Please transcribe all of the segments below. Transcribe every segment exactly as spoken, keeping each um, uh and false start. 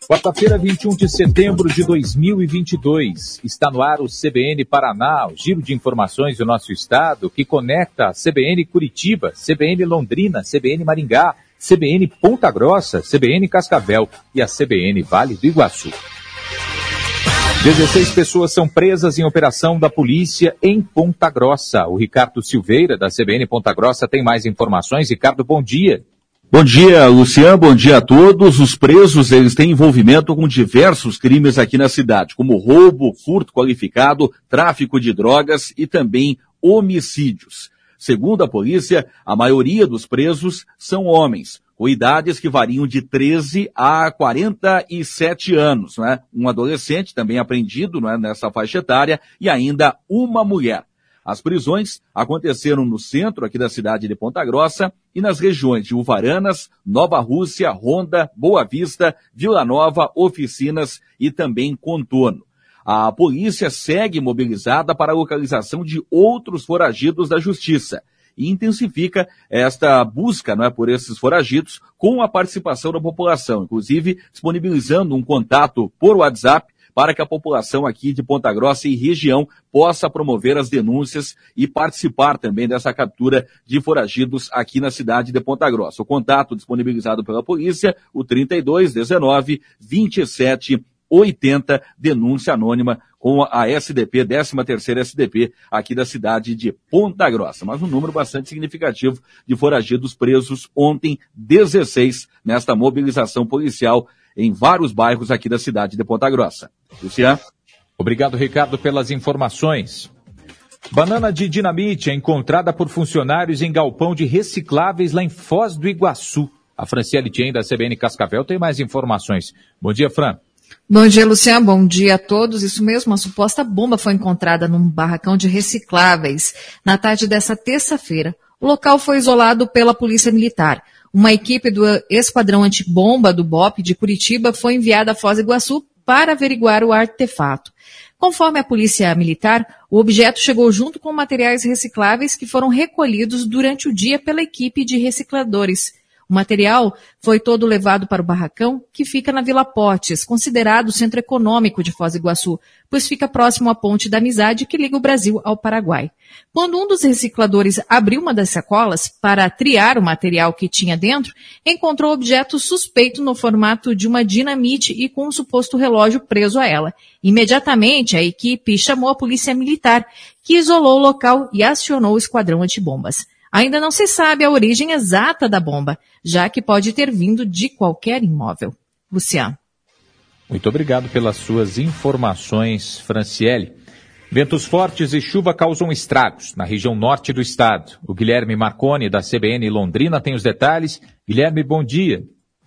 Quarta-feira, vinte e um de setembro de dois mil e vinte e dois. Está no ar o C B N Paraná, o giro de informações do nosso estado, que conecta a C B N Curitiba, C B N Londrina, C B N Maringá, C B N Ponta Grossa, C B N Cascavel e a C B N Vale do Iguaçu. dezesseis pessoas são presas em operação da polícia em Ponta Grossa. O Ricardo Silveira, da C B N Ponta Grossa, tem mais informações. Ricardo, bom dia. Bom dia, Luciano, bom dia a todos. Os presos, eles têm envolvimento com diversos crimes aqui na cidade, como roubo, furto qualificado, tráfico de drogas e também homicídios. Segundo a polícia, a maioria dos presos são homens, com idades que variam de treze a quarenta e sete anos, né? Um adolescente também apreendido, né, nessa faixa etária, e ainda uma mulher. As prisões aconteceram no centro aqui da cidade de Ponta Grossa e nas regiões de Uvaranas, Nova Rússia, Ronda, Boa Vista, Vila Nova, Oficinas e também Contorno. A polícia segue mobilizada para a localização de outros foragidos da justiça e intensifica esta busca, não é, por esses foragidos com a participação da população, inclusive disponibilizando um contato por WhatsApp para que a população aqui de Ponta Grossa e região possa promover as denúncias e participar também dessa captura de foragidos aqui na cidade de Ponta Grossa. O contato disponibilizado pela polícia, o trinta e dois, dezenove, vinte e sete, oitenta, denúncia anônima com a S D P, décima terceira S D P, aqui da cidade de Ponta Grossa. Mas um número bastante significativo de foragidos presos ontem, dezesseis, nesta mobilização policial em vários bairros aqui da cidade de Ponta Grossa. Luciano. Obrigado, Ricardo, pelas informações. Banana de dinamite é encontrada por funcionários em galpão de recicláveis lá em Foz do Iguaçu. A Franciele Tien, da C B N Cascavel, tem mais informações. Bom dia, Fran. Bom dia, Luciano. Bom dia a todos. Isso mesmo, uma suposta bomba foi encontrada num barracão de recicláveis na tarde dessa terça-feira. O local foi isolado pela Polícia Militar. Uma equipe do Esquadrão Antibomba do B O P de Curitiba foi enviada a Foz do Iguaçu para averiguar o artefato. Conforme a Polícia Militar, o objeto chegou junto com materiais recicláveis que foram recolhidos durante o dia pela equipe de recicladores. O material foi todo levado para o barracão, que fica na Vila Portes, considerado o centro econômico de Foz do Iguaçu, pois fica próximo à Ponte da Amizade que liga o Brasil ao Paraguai. Quando um dos recicladores abriu uma das sacolas para triar o material que tinha dentro, encontrou objeto suspeito no formato de uma dinamite e com um suposto relógio preso a ela. Imediatamente, a equipe chamou a Polícia Militar, que isolou o local e acionou o Esquadrão Antibombas. Ainda não se sabe a origem exata da bomba, já que pode ter vindo de qualquer imóvel. Luciano. Muito obrigado pelas suas informações, Franciele. Ventos fortes e chuva causam estragos na região norte do estado. O Guilherme Marconi, da C B N Londrina, tem os detalhes. Guilherme, bom dia.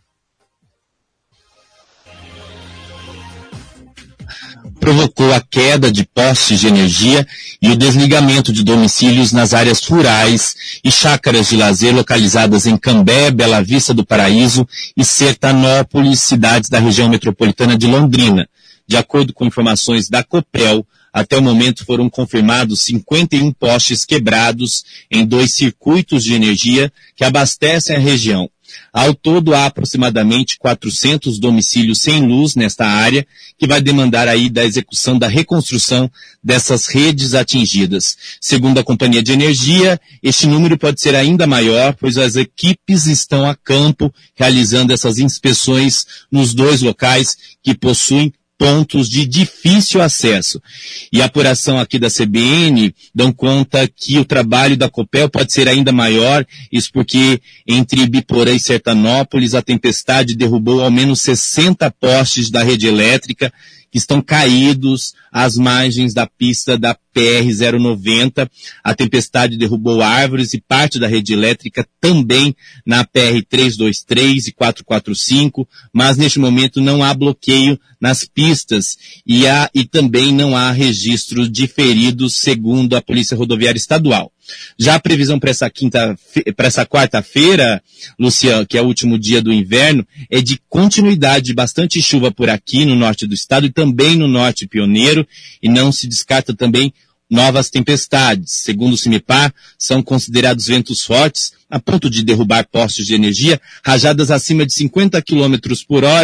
Provocou a queda de postes de energia e o desligamento de domicílios nas áreas rurais e chácaras de lazer localizadas em Cambé, Bela Vista do Paraíso e Sertanópolis, cidades da região metropolitana de Londrina. De acordo com informações da Copel, até o momento foram confirmados cinquenta e um postes quebrados em dois circuitos de energia que abastecem a região. Ao todo, há aproximadamente quatrocentos domicílios sem luz nesta área, que vai demandar aí da execução da reconstrução dessas redes atingidas. Segundo a Companhia de Energia, este número pode ser ainda maior, pois as equipes estão a campo realizando essas inspeções nos dois locais que possuem pontos de difícil acesso. E a apuração aqui da C B N dão conta que o trabalho da Copel pode ser ainda maior, isso porque entre Biporã e Sertanópolis a tempestade derrubou ao menos sessenta postes da rede elétrica que estão caídos às margens da pista da P R zero noventa. A tempestade derrubou árvores e parte da rede elétrica também na P R trezentos e vinte e três e quatrocentos e quarenta e cinco, mas neste momento não há bloqueio nas pistas e, há, e também não há registro de feridos, segundo a Polícia Rodoviária Estadual. Já a previsão para essa quinta, para essa quarta-feira, Luciano, que é o último dia do inverno, é de continuidade de bastante chuva por aqui no norte do estado e também no norte pioneiro, e não se descarta também novas tempestades. Segundo o CIMIPAR, são considerados ventos fortes a ponto de derrubar postes de energia, rajadas acima de cinquenta quilômetros por hora,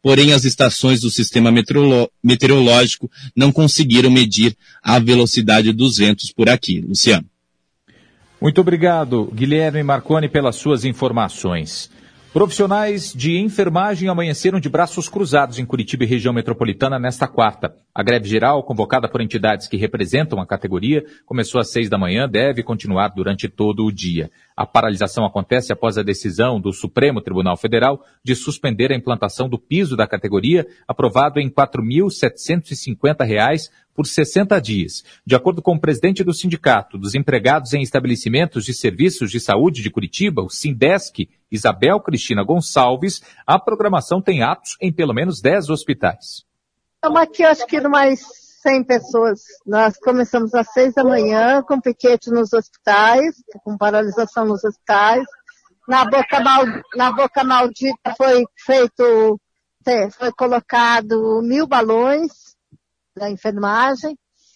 porém as estações do sistema meteorológico não conseguiram medir a velocidade dos ventos por aqui. Luciano. Muito obrigado, Guilherme Marconi, pelas suas informações. Profissionais de enfermagem amanheceram de braços cruzados em Curitiba e região metropolitana nesta quarta. A greve geral, convocada por entidades que representam a categoria, começou às seis da manhã, deve continuar durante todo o dia. A paralisação acontece após a decisão do Supremo Tribunal Federal de suspender a implantação do piso da categoria, aprovado em quatro mil setecentos e cinquenta reais por sessenta dias. De acordo com o presidente do Sindicato dos Empregados em Estabelecimentos de Serviços de Saúde de Curitiba, o Sindesc, Isabel Cristina Gonçalves, a programação tem atos em pelo menos dez hospitais. Estamos aqui, acho que mais cem pessoas. Nós começamos às seis da manhã com piquete nos hospitais, com paralisação nos hospitais. Na boca, mal, na boca maldita foi feito, foi colocado mil balões da enfermagem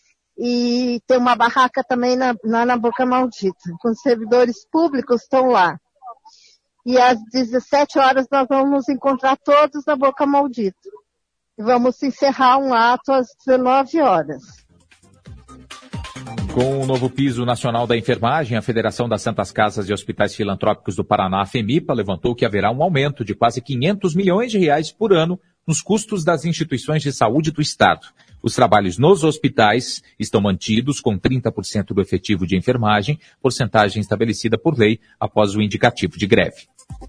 e tem uma barraca também na, na, na boca maldita, com servidores públicos estão lá. E às dezessete horas nós vamos nos encontrar todos na boca maldita. E vamos encerrar um ato às dezenove horas. Com o novo piso nacional da enfermagem, a Federação das Santas Casas e Hospitais Filantrópicos do Paraná, a FEMIPA, levantou que haverá um aumento de quase quinhentos milhões de reais por ano nos custos das instituições de saúde do Estado. Os trabalhos nos hospitais estão mantidos com trinta por cento do efetivo de enfermagem, porcentagem estabelecida por lei após o indicativo de greve.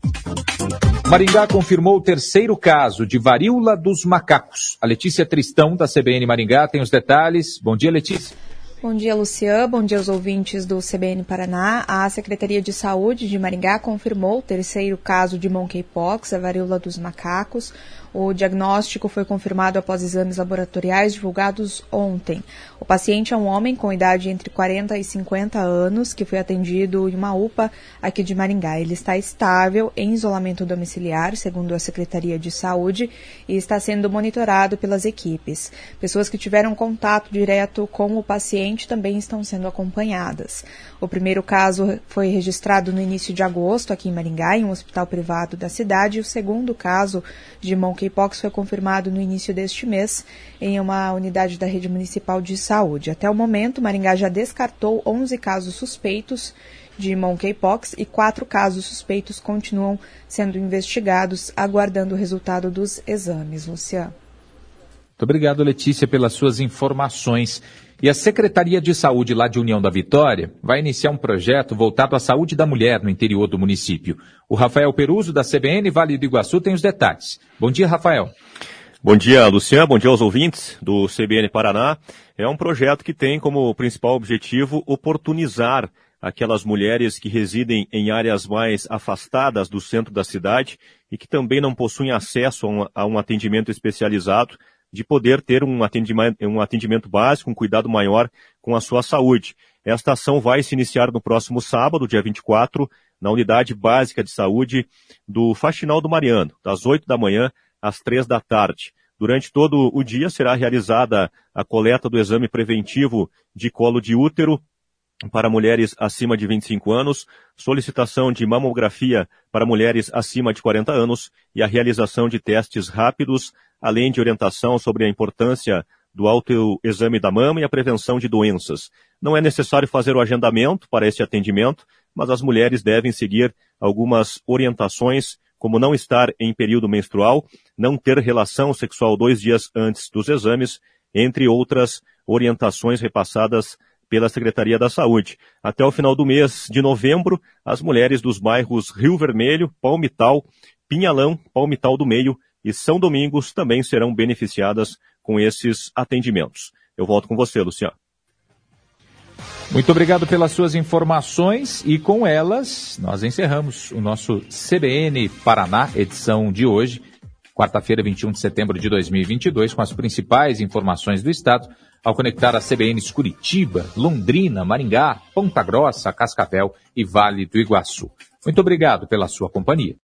Maringá confirmou o terceiro caso de varíola dos macacos. A Letícia Tristão, da C B N Maringá, tem os detalhes. Bom dia, Letícia. Bom dia, Luciano. Bom dia aos ouvintes do C B N Paraná. A Secretaria de Saúde de Maringá confirmou o terceiro caso de monkeypox, a varíola dos macacos. O diagnóstico foi confirmado após exames laboratoriais divulgados ontem. O paciente é um homem com idade entre quarenta e cinquenta anos, que foi atendido em uma U P A aqui de Maringá. Ele está estável em isolamento domiciliar, segundo a Secretaria de Saúde, e está sendo monitorado pelas equipes. Pessoas que tiveram contato direto com o paciente também estão sendo acompanhadas. O primeiro caso foi registrado no início de agosto aqui em Maringá, em um hospital privado da cidade, e o segundo caso de monkeypox foi confirmado no início deste mês em uma unidade da rede municipal de saúde. Até o momento, Maringá já descartou onze casos suspeitos de monkeypox e quatro casos suspeitos continuam sendo investigados, aguardando o resultado dos exames. Luciano. Muito obrigado, Letícia, pelas suas informações. E a Secretaria de Saúde lá de União da Vitória vai iniciar um projeto voltado à saúde da mulher no interior do município. O Rafael Peruso, da C B N Vale do Iguaçu, tem os detalhes. Bom dia, Rafael. Bom dia, Luciano. Bom dia aos ouvintes do C B N Paraná. É um projeto que tem como principal objetivo oportunizar aquelas mulheres que residem em áreas mais afastadas do centro da cidade e que também não possuem acesso a um, a um atendimento especializado, de poder ter um atendimento, um atendimento básico, um cuidado maior com a sua saúde. Esta ação vai se iniciar no próximo sábado, dia vinte e quatro, na Unidade Básica de Saúde do Faxinal do Mariano, das oito da manhã às três da tarde. Durante todo o dia será realizada a coleta do exame preventivo de colo de útero para mulheres acima de vinte e cinco anos, solicitação de mamografia para mulheres acima de quarenta anos e a realização de testes rápidos, além de orientação sobre a importância do autoexame da mama e a prevenção de doenças. Não é necessário fazer o agendamento para esse atendimento, mas as mulheres devem seguir algumas orientações, como não estar em período menstrual, não ter relação sexual dois dias antes dos exames, entre outras orientações repassadas pela Secretaria da Saúde. Até o final do mês de novembro, as mulheres dos bairros Rio Vermelho, Palmital, Pinhalão, Palmital do Meio e São Domingos também serão beneficiadas com esses atendimentos. Eu volto com você, Luciano. Muito obrigado pelas suas informações e com elas nós encerramos o nosso C B N Paraná, edição de hoje, quarta-feira, vinte e um de setembro de dois mil e vinte e dois, com as principais informações do estado, ao conectar a C B Ns Curitiba, Londrina, Maringá, Ponta Grossa, Cascavel e Vale do Iguaçu. Muito obrigado pela sua companhia.